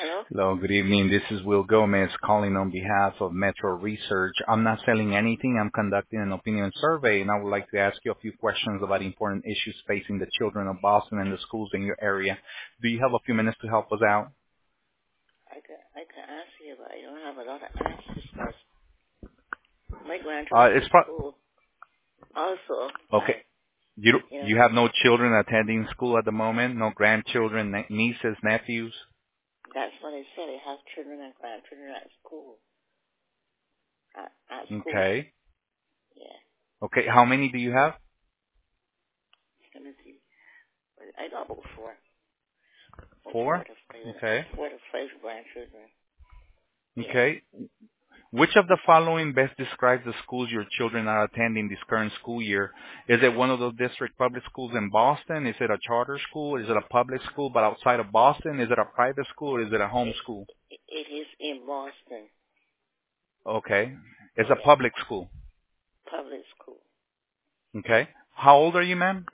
Hello? Hello, good evening. This is Will Gomez calling on behalf of Metro Research. I'm not selling anything. I'm conducting an opinion survey, and I would like to ask you a few questions about important issues facing the children of Boston and the schools in your area. Do you have a few minutes to help us out? I can answer you, but I don't have a lot of answers because my grandchildren It's in school also, okay. you know, You have no children attending school at the moment? No grandchildren, nieces, nephews? that's what I said. I have children and grandchildren at school. At school. Okay. Yeah. Okay. How many do you have? Let me see. I got about four. About Four? Okay. four to five grandchildren. Yeah. Okay. Which of the following best describes the schools your children are attending this current school year? Is it one of those district public schools in Boston? Is it a charter school? Is it a public school but outside of Boston? Is it a private school or is it a home school? It is in Boston. Okay. It's a Yeah. public school. Public school. Okay. How old are you, ma'am?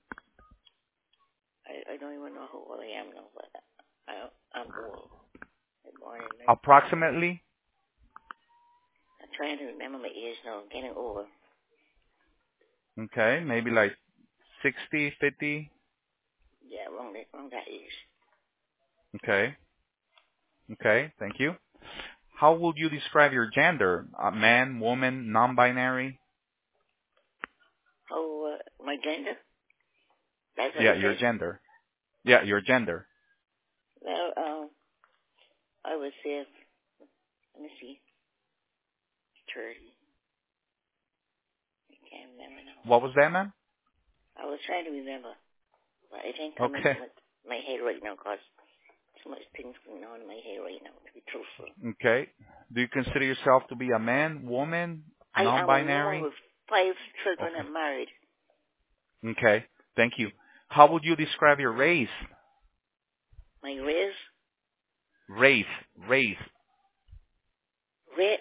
I don't even know how old I am now, but I'm old. I'm born in Approximately? I'm trying to remember my age now. I'm getting older. Okay. Maybe like 60, 50? Yeah, wrong that age. Okay. Okay. Thank you. How would you describe your gender? A man, woman, non-binary? Oh, my gender? That's what Yeah, you your said? gender. Yeah, your gender. Well, I would say, let me see, 30. I can't remember now. What was that, ma'am? I was trying to remember, but I didn't come into Okay. my head right now because too much things going on in my head right now, to be truthful. Okay. Do you consider yourself to be a man, woman, I am a woman non-binary? with 5 children Okay. and married. Okay. Thank you. How would you describe your race? My race, Race. Race. rate,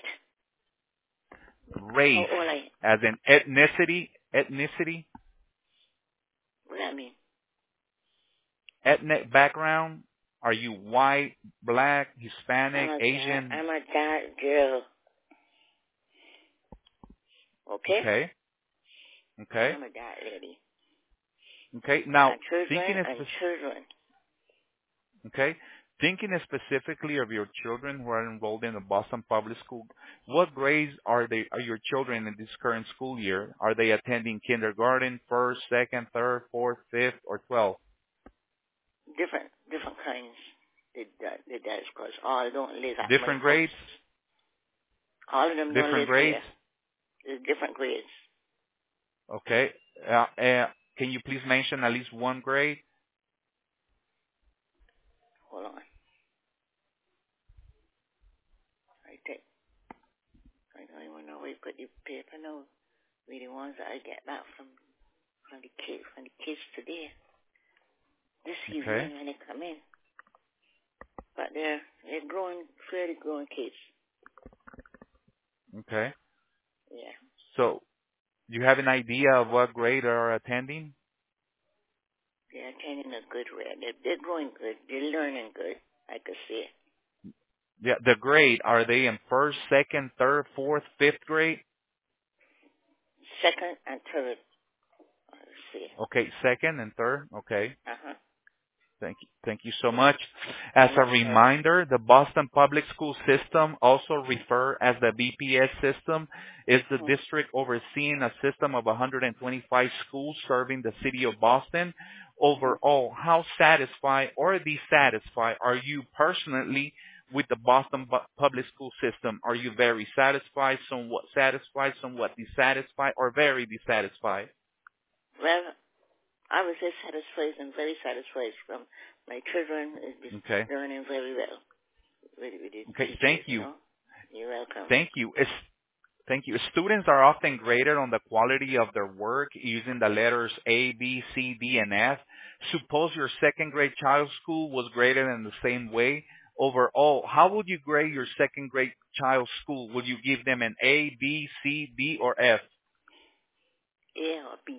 how Race. old I, As in ethnicity. Ethnicity. what that mean? Ethnic background. Are you white, black, Hispanic, Asian? I'm a dark girl. Okay? Okay. Okay. I'm a dark lady. Okay. Now, And children thinking of and children. okay. Thinking specifically of your children who are enrolled in the Boston Public School, what grades are your children in this current school year? Are they attending kindergarten, first, second, third, fourth, fifth, or 12? Different kinds. The dads, because all don't live at my Different house. grades? All of them don't Different live grades? here. There's different grades. Okay. Can you please mention at least one grade? Hold on. I don't even know where you put the paper now. With the ones that I get back from the kids today. This Okay. evening when they come in. But they're fairly grown kids. Okay. Yeah. So, you have an idea of what grade they are attending? They're attending a good rate. They're growing good. They're learning good, I could say. Yeah, the grade, are they in first, second, third, fourth, fifth grade? Second and third, I would say. Okay, second and third. Okay. Uh-huh. Thank you. Thank you so much. As How a much more? reminder, the Boston Public School System, also referred as the BPS system, is the district overseeing a system of 125 schools serving the city of Boston. Overall, how satisfied or dissatisfied are you personally with the Boston Public School System? Are you very satisfied, somewhat dissatisfied, or very dissatisfied? Well, I was just satisfied and very satisfied from my children is Okay. learning very well with the Okay. teachers, Thank you. You're welcome. Thank you. Thank you. Students are often graded on the quality of their work using the letters A, B, C, D, and F. Suppose your second grade child's school was graded in the same way. Overall, how would you grade your second grade child's school? Would you give them an A, B, C, D, or F? A or B.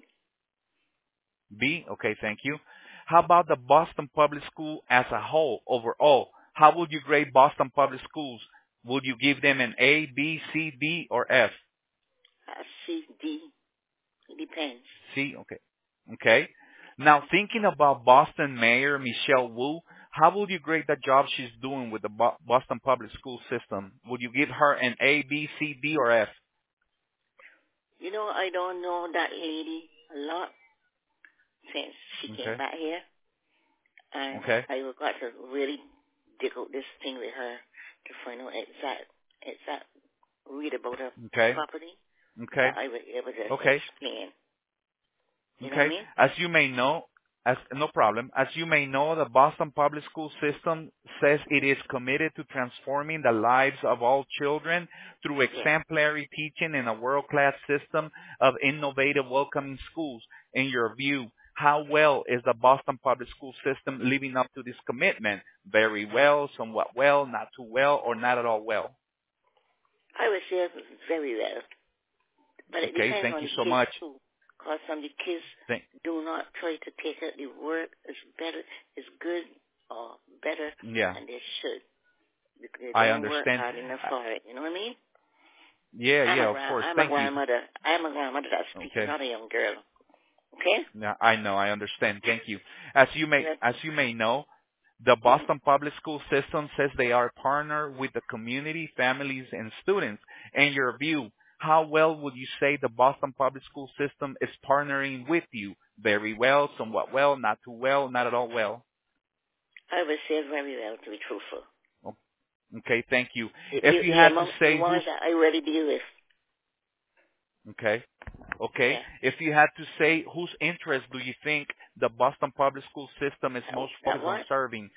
B? Okay, thank you. How about the Boston Public School as a whole, overall? how would you grade Boston Public Schools? Would you give them an A, B, C, D, or F? C, D. It depends. C, okay. Okay. Now, thinking about Boston Mayor Michelle Wu, how would you grade the job she's doing with the Boston Public School System? Would you give her an A, B, C, D, or F? You know, I don't know that lady a lot since she came Okay. back here. And Okay. I got to really dig out this thing with her to find out exact read about her Okay. property. Okay. That I was able to Okay. explain. You know what I Okay. mean? As you may know, no problem. As you may know, the Boston Public School System says it is committed to transforming the lives of all children through Yeah. exemplary teaching in a world-class system of innovative, welcoming schools. In your view, how well is the Boston Public School System living up to this commitment? Very well, somewhat well, not too well, or not at all well? I would say very well. But it Okay, depends thank on you the so kids much. too. Because some of the kids Thank, do not try to take out the work as better, as good or better yeah, than they should. Because they I don't work understand. hard enough for it. You know what I mean? Yeah, of course. I'm a Thank you. grandmother. I'm a grandmother that's speaking, Okay. not a young girl. Okay? Yeah, I know, I understand. Thank you. As you may know, the Mm-hmm. Boston Public School System says they are partner with the community, families, and students. In your view, how well would you say the Boston Public School System is partnering with you? Very well, somewhat well, not too well, not at all well. I would say very well, to be truthful. Okay, thank you. If you The had to among the say ones who's that I already deal with. okay. Yeah. If you had to say whose interest do you think the Boston Public School System is most That focused on what? serving?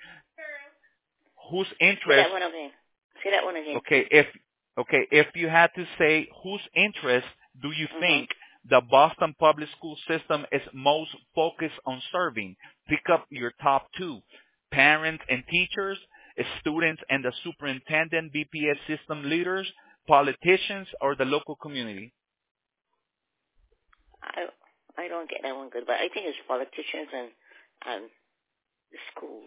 Whose Say interest that one again. Say that one again. if you had to say whose interest do you Mm-hmm. think the Boston Public School System is most focused on serving? Pick up your top two. Parents and teachers, students and the superintendent, BPS system leaders, politicians, or the local community? I don't get that one good, but I think it's politicians and the schools.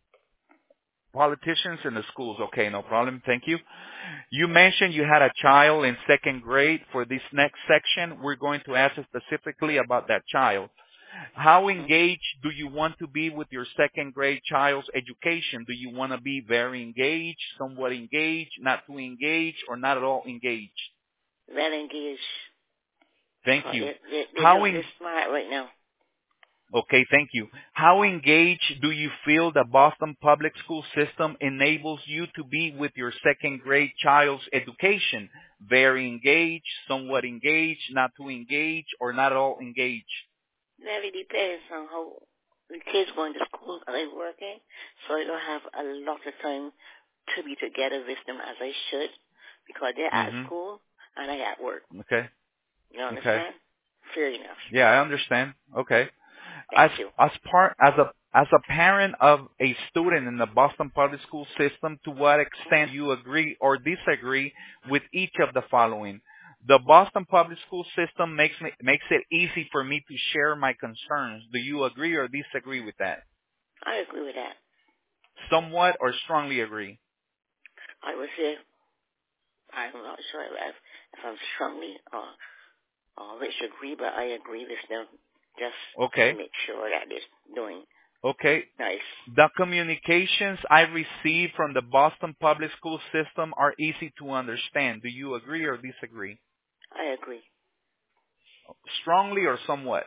Politicians in the schools. Okay, no problem. Thank you. You mentioned you had a child in second grade. For this next section, we're going to ask specifically about that child. How Mm-hmm. engaged do you want to be with your second grade child's education? Do you want to be very engaged, somewhat engaged, not too engaged, or not at all engaged? Well engaged. Thank you. They're smart right now. Okay, thank you. How engaged do you feel the Boston Public School System enables you to be with your second grade child's education? Very engaged, somewhat engaged, not too engaged, or not at all engaged? Really depends on how the kids going to school and they working, so I don't have a lot of time to be together with them as I should because they're at Mm-hmm. school and I at work. Okay. You understand? Okay. Fair enough. Yeah, I understand. Okay. Thank you. As a parent of a student in the Boston Public School System, to what extent you agree or disagree with each of the following? The Boston Public School System makes it easy for me to share my concerns. Do you agree or disagree with that? I agree with that. Somewhat or strongly agree? I would say I'm not sure if I'm strongly or which agree, but I agree with them just Okay. to make sure that they're doing Okay. nice. The communications I receive from the Boston Public School System are easy to understand. Do you agree or disagree? I agree. Strongly or somewhat?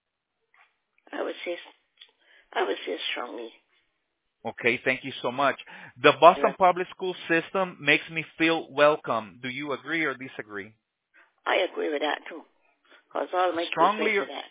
I would say strongly. Okay, thank you so much. The Boston Public School System makes me feel welcome. Do you agree or disagree? I agree with that too. Because all my Strongly kids went to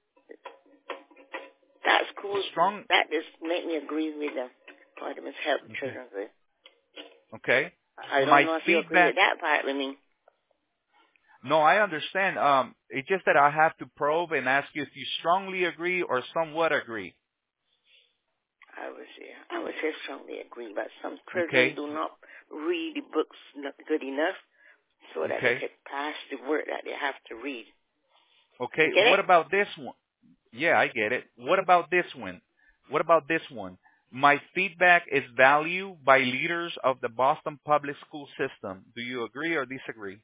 that school, strong. that just made me agree with them. God, it must help children with. Okay. I don't know if you agree with that part with me. No, I understand. It's just that I have to probe and ask you if you strongly agree or somewhat agree. I would say strongly agree, but some children do not read the books not good enough so that they can pass the work that they have to read. Okay. What about this one? Yeah, I get it. What about this one? My feedback is valued by leaders of the Boston public school system. Do you agree or disagree?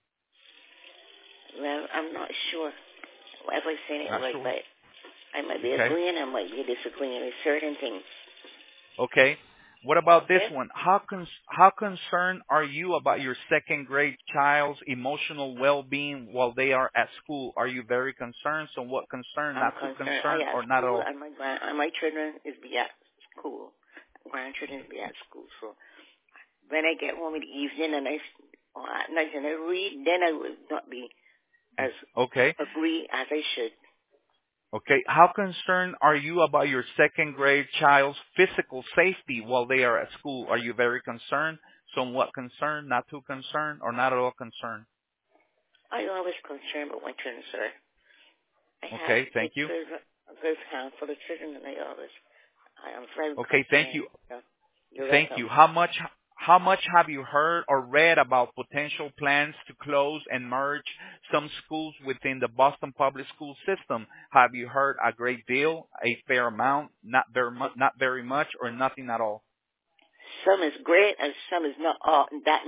Well, I'm not sure if I'm saying it Not right, sure. but I might be agreeing, I might be disagreeing with certain things. Okay. What about this one? How concerned are you about your second grade child's emotional well-being while they are at school? Are you very concerned? So what concern? I'm Not too concerned. concerned I at or not at school, all? and my children is be at school. Grandchildren is be at school. So when I get home in the evening or at night and I read, then I will not be as agree as I should. Okay. How concerned are you about your second grade child's physical safety while they are at school? Are you very concerned? Somewhat concerned? Not too concerned? Or not at all concerned? I always concerned about my children, sir. Okay. Thank you. A good handful of children, and I am very Okay. concerned. Thank you. You're Thank welcome. you. How much have you heard or read about potential plans to close and merge some schools within the Boston public school system? Have you heard a great deal, a fair amount, not very much, or nothing at all? Some is great, and some is not all.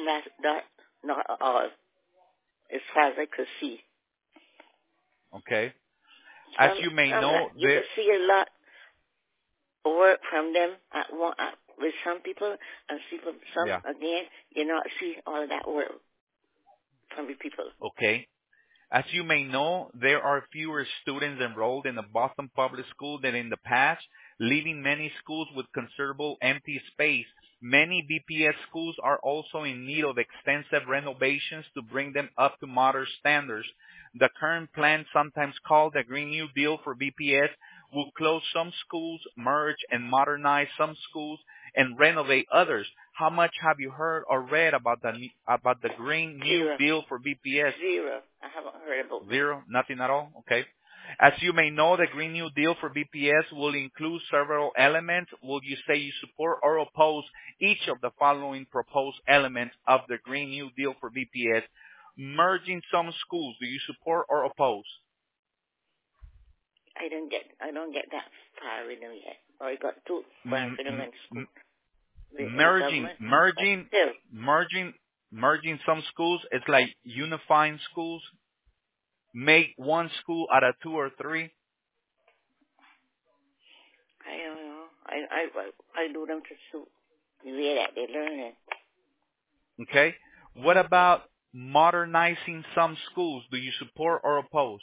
Not all, as far as I could see. Okay. As you may know, you can see a lot of work from them with some people, and some again, you not see all of that work from the people. Okay. As you may know, there are fewer students enrolled in the Boston Public School than in the past, leaving many schools with considerable empty space. Many BPS schools are also in need of extensive renovations to bring them up to modern standards. The current plan, sometimes called the Green New Deal for BPS, will close some schools, merge and modernize some schools, and renovate others. How much have you heard or read about the Green New Deal for BPS? Zero. I haven't heard about Zero? Nothing at all? Okay. As you may know, the Green New Deal for BPS will include several elements. Will you say you support or oppose each of the following proposed elements of the Green New Deal for BPS? Merging some schools. Do you support or oppose? I don't get that far in them yet. Or I got too far in them in school. Merging some schools. It's like unifying schools. Make one school out of two or three. I don't know. I do them to suit the way that they're learning. Okay. What about modernizing some schools? Do you support or oppose?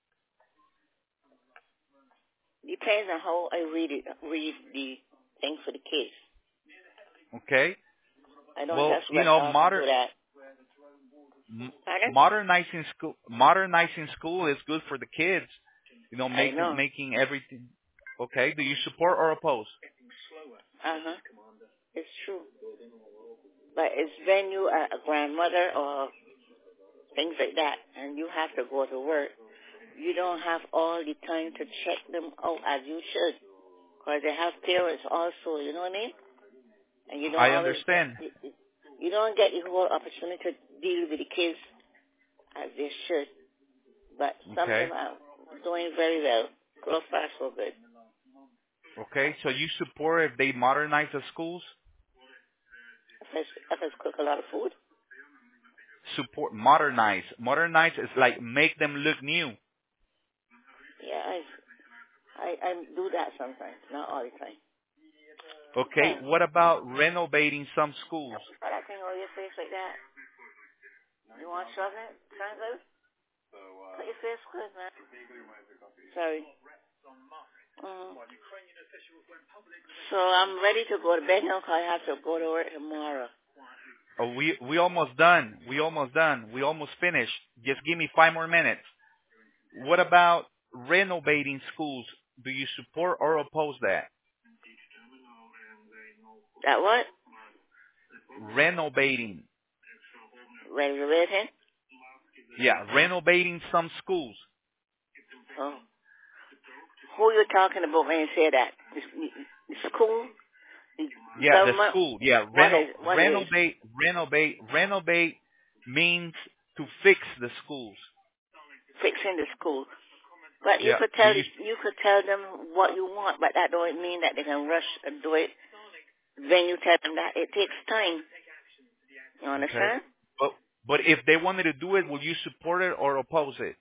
Depends on how I read the thing for the kids. Okay. I don't just do that. Modernizing school is good for the kids. Making everything. Okay. Do you support or oppose? It's true. But it's when you are a grandmother or things like that, and you have to go to work, you don't have all the time to check them out as you should, because they have parents also. You know what I mean? And you don't. I understand. You don't get the whole opportunity to deal with the kids as they should. But some of them are doing very well. So far, so good. Okay, so you support if they modernize the schools? If it's cook a lot of food? Support, modernize. Modernize is like make them look new. Yeah, I do that sometimes, not all the time. Okay, what about renovating some schools? Put that thing over your face like that. You want to shove it? Translate? Put your face good, man. Sorry. So I'm ready to go to bed now because I have to go to work tomorrow. Oh, we almost done. We almost finished. Just give me 5 more minutes. What about renovating schools? Do you support or oppose that? That what? Renovating. Renovating? Yeah, renovating some schools. Oh. Who are you talking about when you say that? The school? The school. Yeah, renovate means to fix the schools. Fixing the school. But you could tell them what you want, but that don't mean that they can rush and do it Then you tell them that it takes time. You Okay. understand? But if they wanted to do it, will you support it or oppose it?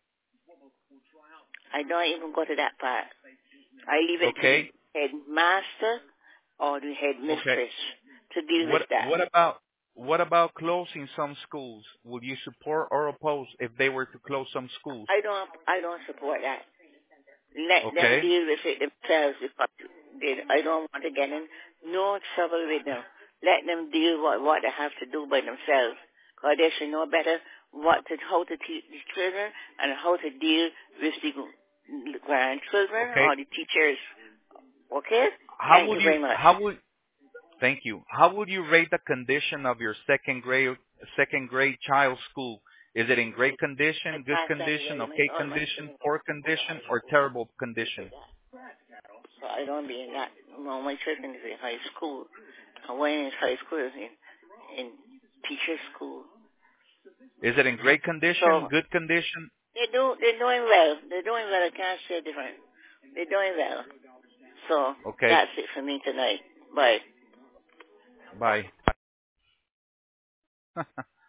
I don't even go to that part. I leave it to Okay. the headmaster or the headmistress to deal with that. What about closing some schools? Will you support or oppose if they were to close some schools? I don't support that. Let them Okay. deal with it themselves because I don't want to get in no trouble with them. Let them deal with what they have to do by themselves. Because they should know better how to teach the children and how to deal with the grandchildren Okay. or the teachers. Okay? Thank you very much. Thank you. How would you rate the condition of your second grade child's school? Is it in great condition, good condition, okay condition, poor condition, or terrible condition? So I don't be in that. No, my children is in high school. I went in high school in teacher school. Is it in great condition, So, good condition? they're doing well. They're doing well. I can't say different. They're doing well. So Okay. that's it for me tonight. Bye. Bye.